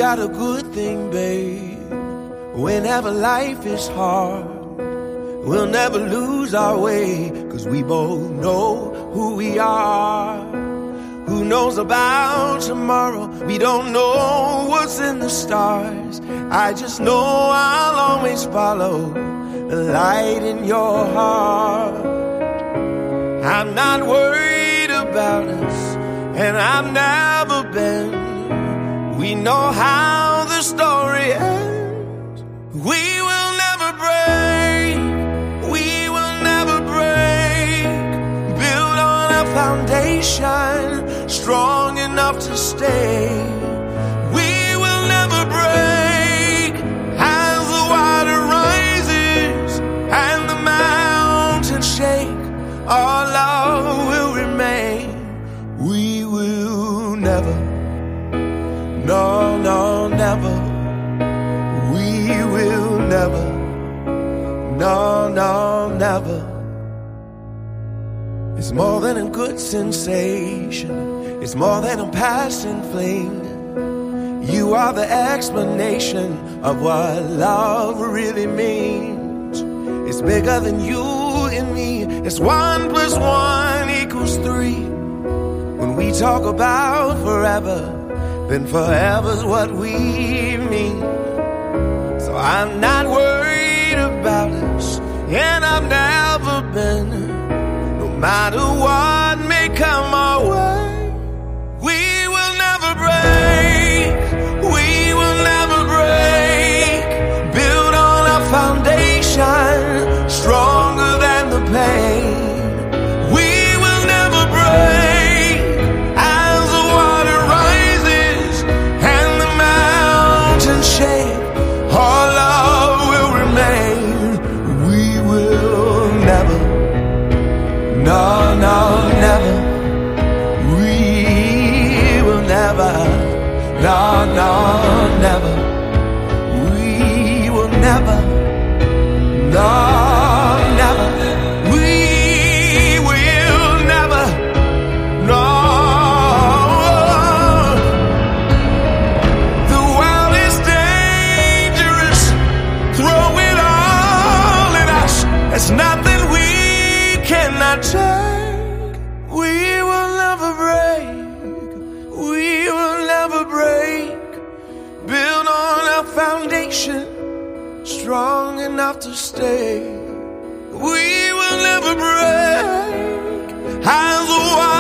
got a good thing, babe. Whenever life is hard, we'll never lose our way, 'cause we both know who we are. Who knows about tomorrow? We don't know what's in the stars. I just know I'll always follow the light in your heart. I'm not worried about us, and I've never been. We know how the story ends. We will never break. We will never break. Build on a foundation strong enough to stay. We will never break. As the water rises and the mountains shake, our love will remain. We will never, no, no, never. We will never, no, no, never. It's more than a good sensation. It's more than a passing fling. You are the explanation of what love really means. It's bigger than you and me. It's 1 + 1 = 3. When we talk about forever, then forever's what we mean. So I'm not worried about us, and I've never been. No matter what may come our way, we will never break. We will never break. Build on a foundation stronger than the pain. We will never break. As the water rises and the mountains shake, our love will remain. We will never, no, no, never. We will never, no, no, never. We will never, no, never. We will never, no. The world is dangerous. Throw it all at us. There's nothing we cannot take. We will never break. We will never break. Build on a foundation strong enough to stay. We will never break. As the